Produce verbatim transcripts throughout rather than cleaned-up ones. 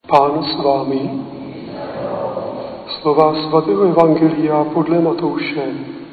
Pán s vámi. Slova svatého evangelia podle Matouše.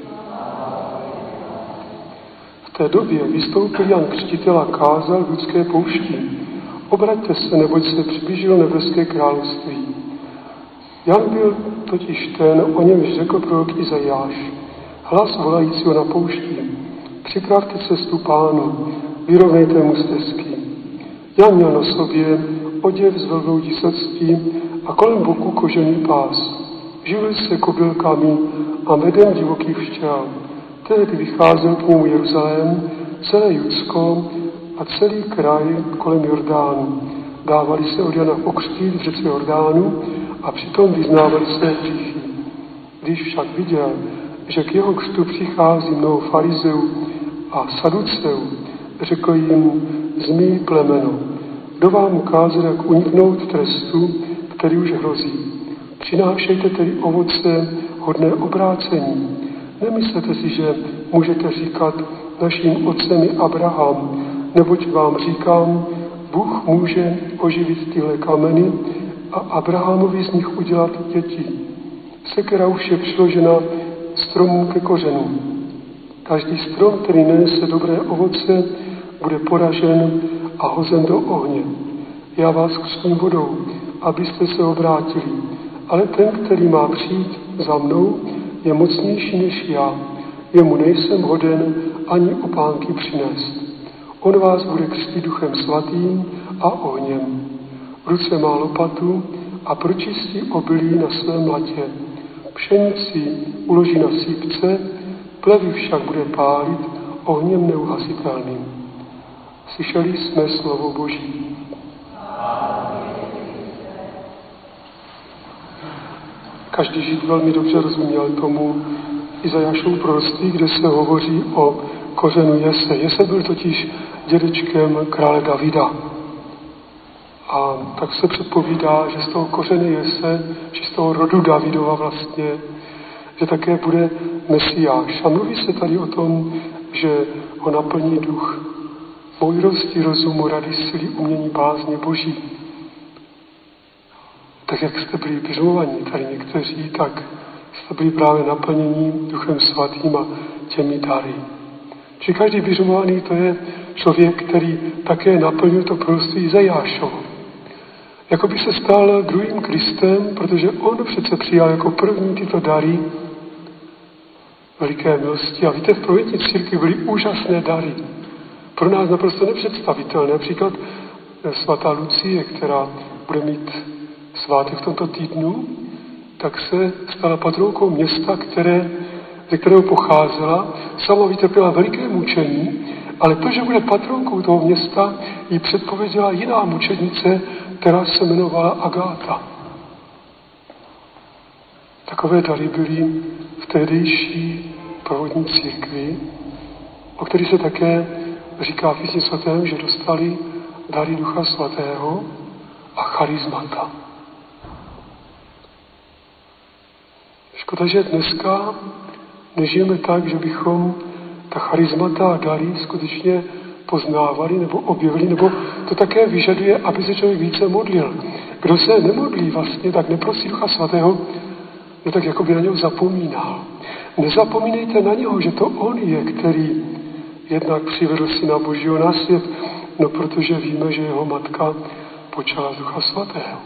V té době vystoupil Jan Křtitel a kázal v Judské poušti: Obraťte se, neboť se přiblížilo nebeské království. Jan byl totiž ten, o němž řekl prorok Izajáš: hlas volajícího na poušti: připravte cestu Pánu, vyrovnejte mu stezky. Jan měl na sobě oděv z velbloudí srstí a kolem boku kožený pás. Živil se kobylkami a medem divokých včel. Tehdy vycházel k němu Jeruzalém, celé Judsko a celý kraj kolem Jordánu. Dávali se od Jana pokřtít v řece Jordánu a přitom vyznávali své hříchy. Když však viděl, že k jeho křtu přichází mnoho farizeů a saduceů, řekl jim: zmí plemeno, kdo vám ukázal, jak uniknout trestu, který už hrozí. Přinášejte tedy ovoce hodné obrácení. Nemyslete si, že můžete říkat naším otcem je Abraham, neboť vám říkám, Bůh může oživit tyhle kameny a Abrahamovi z nich udělat děti. Sekera už je přiložena stromům ke kořenům. Každý strom, který nenese dobré ovoce, bude poražen a hozen do ohně. Já vás křtím vodou, abyste se obrátili, ale ten, který má přijít za mnou, je mocnější než já. Jemu nejsem hoden ani opánky přinést. On vás bude křtít Duchem Svatým a ohněm. V ruce má lopatu a pročistí obilí na svém latě. Pšenici uloží na sípce, plevy však bude pálit ohněm neuhasitelným. Slyšeli jsme slovo Boží. Každý Žid velmi dobře rozuměl tomu Izajášovu proroctví, kde se hovoří o kořenu Jese. Jese byl totiž dědečkem krále Davida. A tak se předpovídá, že z toho kořene Jese, že z toho rodu Davidova vlastně, že také bude Mesiáš. A mluví se tady o tom, že ho naplní duch moudrosti, rozumu, rady, síly, umění, bázně Boží. Tak jak jste byli běžmovaní tady někteří, tak jste byli právě naplnění Duchem Svatým a těmi dary. Či každý běžmovaný to je člověk, který také naplnil to proroctví Izajášovo. Jako by se stal druhým Kristem, protože on přece přijal jako první tyto dary veliké milosti. A víte, v provinční církvi byly úžasné dary. Pro nás naprosto nepředstavitelné. Například svatá Lucie, která bude mít svátek v tomto týdnu, tak se stala patronkou města, které, ze kterého pocházela. Sama vytrpěla veliké mučení, ale to, že bude patronkou toho města, jí předpověděla jiná mučednice, která se jmenovala Agáta. Takové dary byly v tehdejší provodní církvi, o kterých se také říká v Písmu svatém, že dostali dary Ducha Svatého a charizmata. Škoda, že dneska nežijeme tak, že bychom ta charizmata a dary skutečně poznávali nebo objevili, nebo to také vyžaduje, aby se člověk více modlil. Kdo se nemodlí vlastně, tak neprosí Ducha Svatého, no tak jako by na něho zapomínal. Nezapomínejte na něho, že to on je, který jednak přivedl Syna Božího na svět, no protože víme, že jeho matka počala z Ducha Svatého.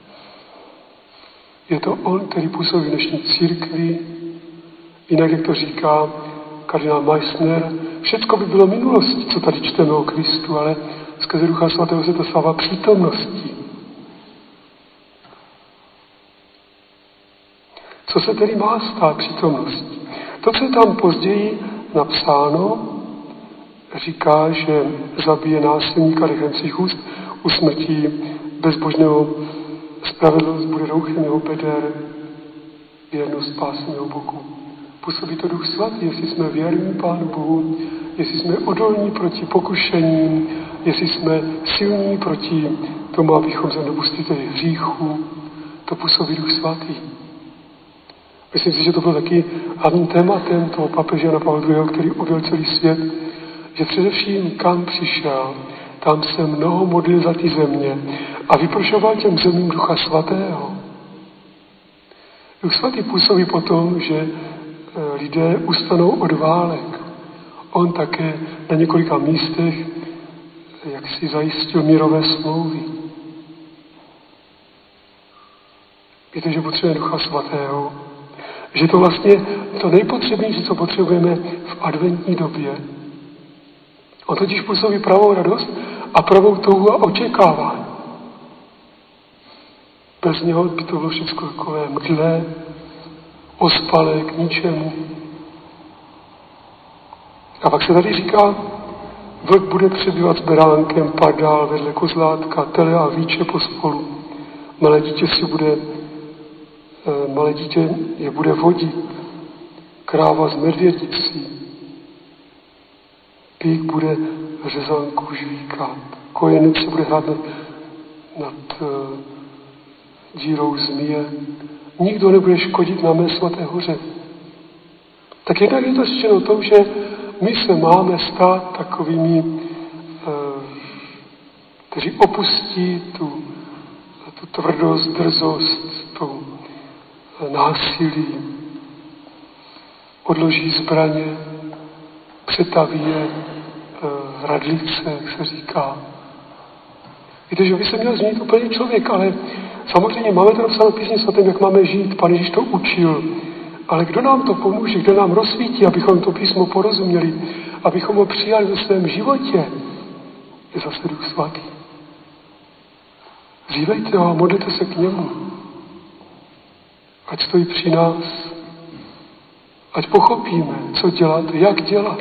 Je to on, který působí v dnešní církvi, jinak, jak to říká kardinál Meissner, všecko by bylo minulostí, co tady čteme o Kristu, ale skrze Ducha Svatého se to stává přítomností. Co se tedy má stát přítomností? To, co je tam později napsáno, říká, že zabije násilníka dechem svých úst, usmrtí bezbožného, spravedlnost bude rouchem jeho beder, věrnost pásem jeho boku. Působí to Duch Svatý, jestli jsme věrní Pánu Bohu, jestli jsme odolní proti pokušením, jestli jsme silní proti tomu, abychom se nedopustili hříchu. To působí Duch Svatý. Myslím si, že to bylo taky hlavním tématem toho papeže Jana Pavla druhého., který objel celý svět, že především kam přišel, tam se mnoho modlil za ty země a vyprošoval těm zemím Ducha Svatého. Duch Svatý působí potom, že lidé ustanou od válek. On také na několika místech jak si zajistil mírové smlouvy. Víte, že potřebujeme Ducha Svatého, že to vlastně to nejpotřebnější, co potřebujeme v adventní době. On totiž působí pravou radost a pravou touhu a očekávání. Bez něho by to bylo všechno takové mdlé, ospalé, k ničemu. A pak se tady říká, vlk bude přebývat s beránkem, padál vedle kozlátka, tele a víče pospolu. Malé dítě si bude, malé dítě je bude vodit, kráva z medvědicí, pík bude řezánku žvíkat, kojenec se bude hrát nad, nad uh, dírou zmije. Nikdo nebude škodit na mé svaté hoře. Tak jednak je to řečeno o tom, že my se máme stát takovými, kteří opustí tu, tu tvrdost, drzost, tu násilí, odloží zbraně, přetaví je radlice, jak se říká. Víte, že by se měl změnit úplně člověk, ale samozřejmě máme to napsáno v Písni svatém, jak máme žít. Pán Ježíš to učil. Ale kdo nám to pomůže, kdo nám rozsvítí, abychom to písmo porozuměli, abychom ho přijali ve svém životě, je zase Duch Svatý. Zívejte ho a modlete se k němu. Ať stojí při nás. Ať pochopíme, co dělat, jak dělat.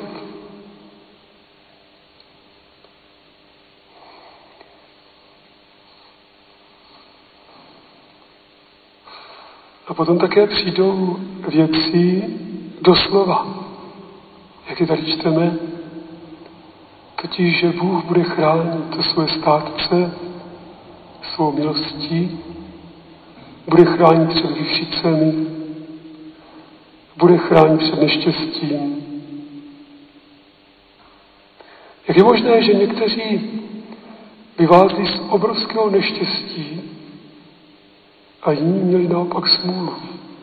A potom také přijdou věci doslova. Jak je tady čteme, totiž, že Bůh bude chránit to svoje státce svou milostí, bude chránit před vychřicemi, bude chránit před neštěstím. Jak je možné, že někteří vyvázli z obrovského neštěstí a jiní měli naopak smůlu.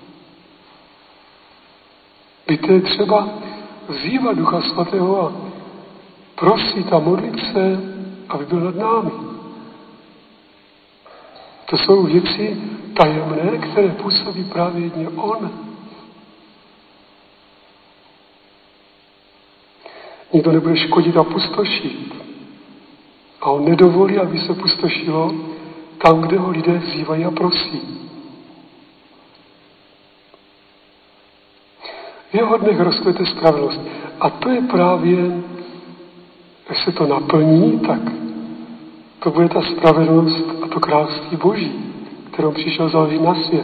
Víte, je třeba vzývat Ducha Svatého a prosit a modlit se, aby byl nad námi. To jsou věci tajemné, které působí právě jedně On. Nikdo nebude škodit a pustošit. A On nedovolí, aby se pustošilo tam, kde ho lidé vzývají a prosí. V jeho dnech rozkvete spravedlnost. A to je právě, až se to naplní, tak to bude ta spravedlnost a to království Boží, kterou přišel založit na svět.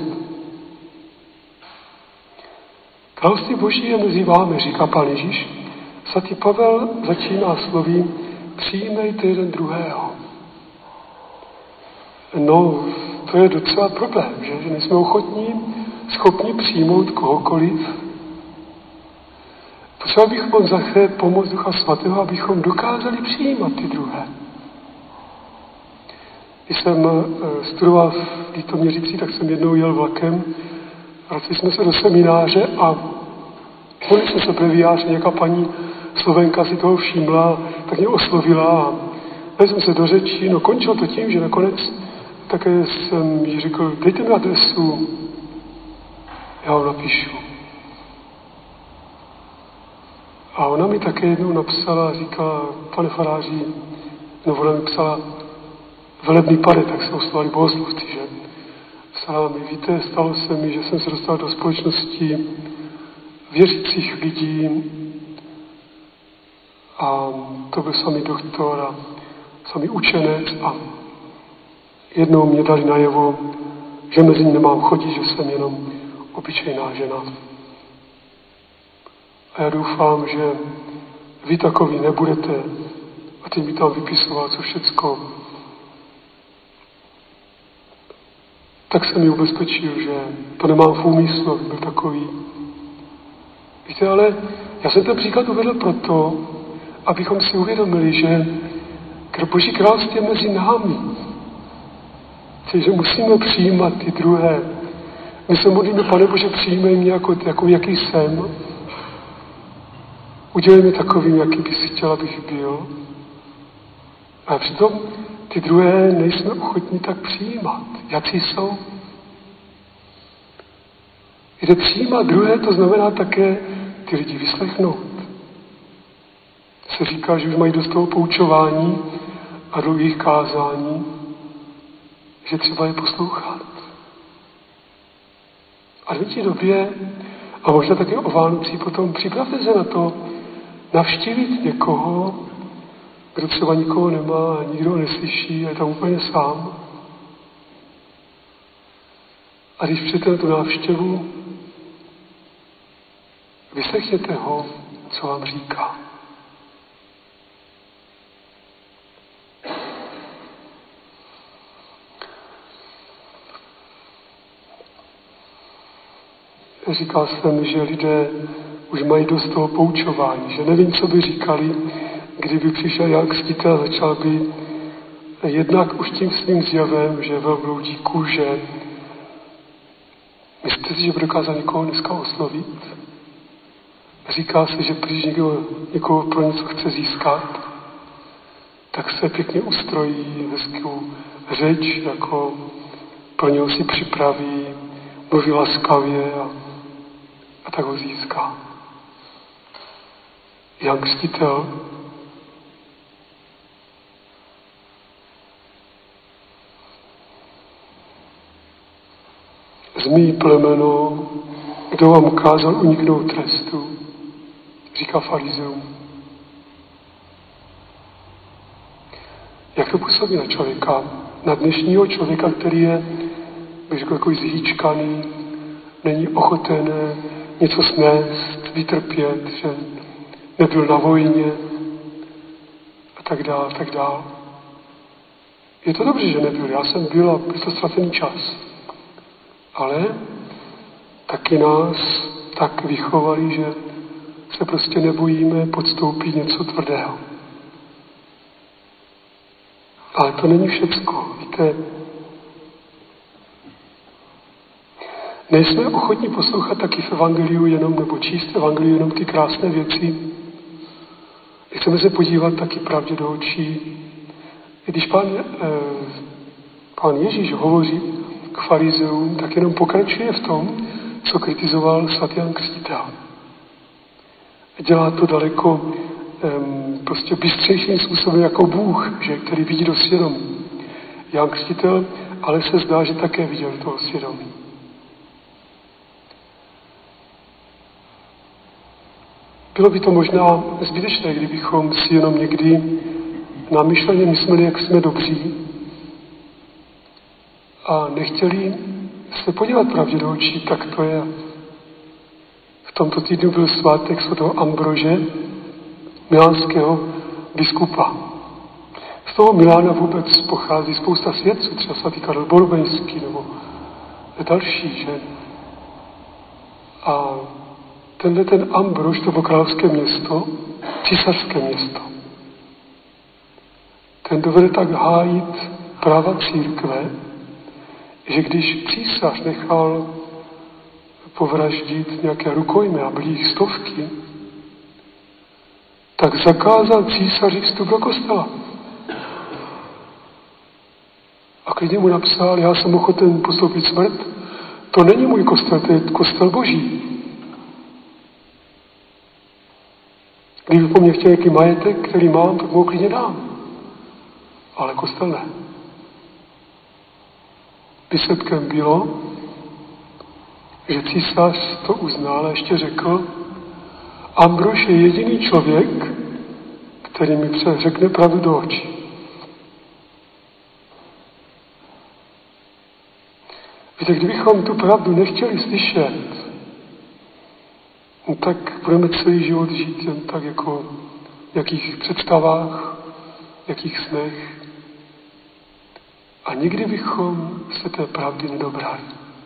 Království Boží je mezi vámi, říká Pán Ježíš. Svatý Pavel začíná slovy přijmejte jeden druhého. No, to je docela problém, že, že nejsme ochotní, schopni přijmout kohokoliv. Potřeba bychom zase pomoct Ducha Svatého, abychom dokázali přijímat ty druhé. Když jsem studoval v Litoměřicích, tak jsem jednou jel vlakem, vraceli jsme se do semináře a mohli jsme se breviář, nějaká paní Slovenka si toho všimla, tak mě oslovila a dali jsme se do řeči. No končilo to tím, že nakonec také jsem jí řekl, dejte mi adresu, já ho napíšu. A ona mi také jednou napsala, říkala, pane faráři, no ona mi psala, velebný pane, tak se oslovali bohoslovci, že? Psala mi, víte, stalo se mi, že jsem se dostal do společnosti věřících lidí a to byl samý doktor a samý učenec a jednou mě dali najevo, že mezi ní nemám chodit, že jsem jenom obyčejná žena. A já doufám, že vy takový nebudete. A tím by tam vypisoval, co všecko. Tak jsem mi ubezpečil, že to nemám v úmyslu, aby byl takový. Víte, ale já jsem ten příklad uvedl proto, abychom si uvědomili, že Boží království je mezi námi. Takže musíme přijímat ty druhé. My se modlíme, Pane Bože, přijímej mě jako, jako jaký jsem. Udělej mě takovým, jaký bys chtěl, abych byl. A přitom ty druhé nejsme ochotní tak přijímat. Jací jsou? Kde přijímat druhé, to znamená také ty lidi vyslechnout. Se říká, že už mají dost toho poučování a dlouhých kázání, že třeba je poslouchat. A v té době, a možná také o Vánocí potom, připravte se na to, navštívit někoho, kdo třeba nikoho nemá a nikdo neslyší a je tam úplně sám. A když přijete na tu návštěvu, vyslechněte ho, co vám říká. Říkal jsem, že lidé už mají dost toho poučování, že nevím, co by říkali, kdyby přišel Jan Křtitel, začal by jednak už tím svým zjevem, že velbloudí kůže. Myslíte si, že by dokázal někoho dneska oslovit? Říká se, že když někdo někoho pro něco chce získat, tak se pěkně ustrojí hezkou řeč, jako pro něho si připraví, mluví laskavě a, a tak ho získá. Jan Křtitel zmí plemeno, kdo vám ukázal uniknout trestu, říká farizeum. Jak to působí na člověka? Na dnešního člověka, který je, bych řekl, takový zhýčkaný, není ochoten něco snést, vytrpět, že nebyl na vojně a tak dál, tak dál. Je to dobře, že nebyl. Já jsem byl a byl to ztracený čas. Ale taky nás tak vychovali, že se prostě nebojíme podstoupit něco tvrdého. Ale to není všecko. Víte, nejsme ochotní poslouchat taky v evangeliu jenom, nebo číst v evangeliu jenom ty krásné věci. Chceme se podívat taky pravdě do očí. Když pán, eh, pán Ježíš hovoří k farizeům, tak jenom pokračuje v tom, co kritizoval svatý Jan Křtitel. Dělá to daleko um, prostě bystřejším způsobem jako Bůh, že, který vidí do svědomí. Jan Křtitel ale se zdá, že také viděl toho svědomí. Bylo by to možná zbytečné, kdybychom si jenom někdy namyšleně mysleli, jak jsme dobří a nechtěli se podívat pravdě do očí, tak to je. V tomto týdnu byl svátek svatého Ambrože, milánského biskupa. Z toho Milána vůbec pochází spousta svědců, třeba svatý Karel Borbenský nebo další, že? A tenhle ten Ambrož, to bylo královské město, císařské město. Ten dovede tak hájit práva církve, že když císař nechal povraždit nějaké rukojmy a byly jich stovky, tak zakázal císaři vstup do kostela. A klidně mu napsal, já jsem ochoten postoupit smrt, to není můj kostel, to je kostel Boží. Kdyby po mně chtěl nějaký majetek, který mám, tak mu ho klidně dám. Ale kostel ne. Výsledkem bylo, že císař to uznal a ještě řekl, Ambrož je jediný člověk, který mi řekne pravdu do očí. Víte, kdybychom tu pravdu nechtěli slyšet, no tak budeme celý život žít jen tak jako v jakých představách, v jakých snech. A nikdy bychom se té pravdy nedobrali.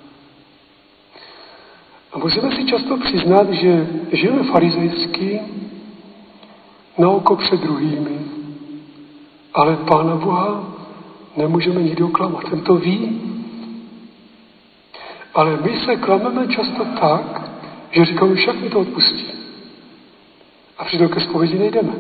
A musíme si často přiznat, že žijeme farizejsky na oko před druhými Ale Pána Boha nemůžeme nikdo klamat, ten to ví. Ale my se klameme často tak, že říkáme, však mi to odpustí. A přitom ke zpovědi nejdeme.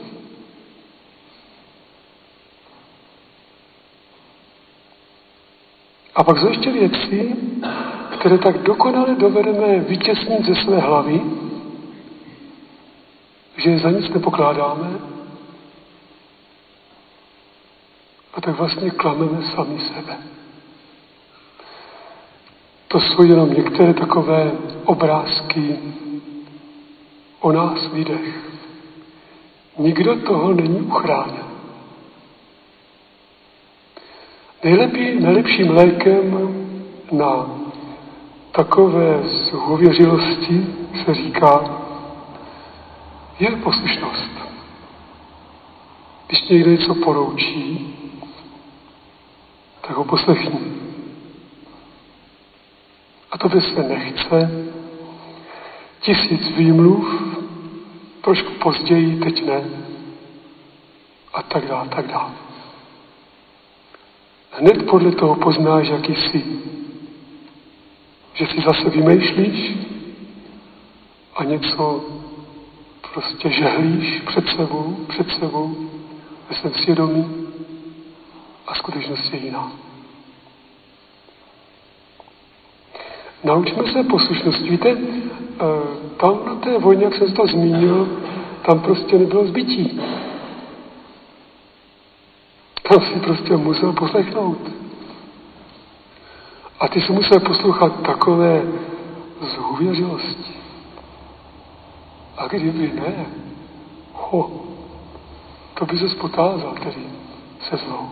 A pak jsou ještě věci, které tak dokonale dovedeme vytěsnit ze své hlavy, že je za nic nepokládáme, a tak vlastně klameme sami sebe. To jsou jenom některé takové obrázky o nás lidech. Nikdo toho není uchráněn. Nejlepší, nejlepším lékem na takové zhověřilosti se říká, je poslušnost. Když někdo něco poroučí, tak ho poslechni. A tobě se nechce, tisíc výmluv, trošku později, teď ne, a tak dále, tak dále. Hned podle toho poznáš, jaký jsi. Že si zase vymýšlíš a něco prostě žehlíš před sebou, před sebou, ve svém svědomí a skutečnost je jiná. Naučme se poslušnosti. Víte, tam na té vojně, jak jsem to zmínil, tam prostě nebylo zbytí. Tam si prostě musel poslechnout. A ty si musel poslouchat takové zhůvěřilosti. A kdyby ne, ho, to by se spotázal tedy se zlou.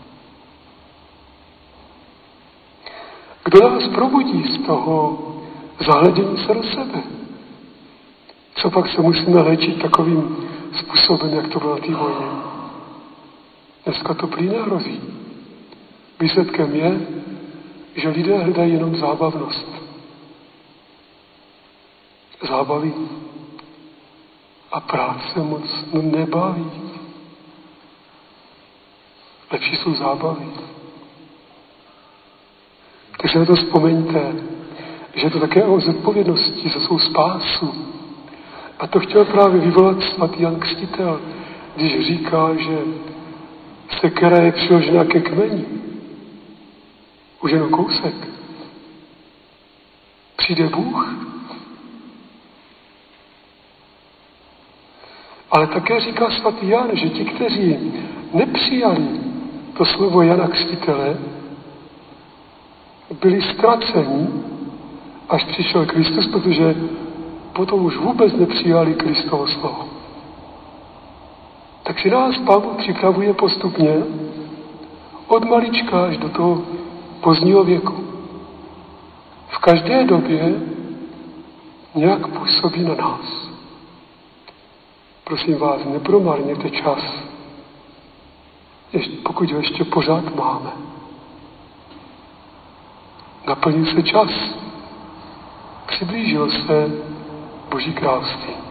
Kdo nás probudí z toho zahledění se do sebe? Co pak se musíme léčit takovým způsobem, jak to bylo na té vojně? Dneska to prý nehrozí. Výsledkem je, že lidé hledají jenom zábavnost. Zábaví. A práce moc nebaví. Lepší jsou zábavy. Takže na to vzpomeňte, že je to také o zodpovědnosti za svou spásu. A to chtěl právě vyvolat svatý Jan Křtitel, když říká, že sekera je přiložená ke kmeni. Už jenom kousek. Přijde Bůh. Ale také říká svatý Jan, že ti, kteří nepřijali to slovo Jana Křtitele, byli ztraceni, až přišel Kristus, protože potom už vůbec nepřijali Kristovo slovo. Takže nás Pán Bůh připravuje postupně od malička až do toho pozdního věku. V každé době nějak působí na nás. Prosím vás, nepromarněte čas, ještě, pokud ho ještě pořád máme. Naplnil se čas. Přiblížil se Boží království.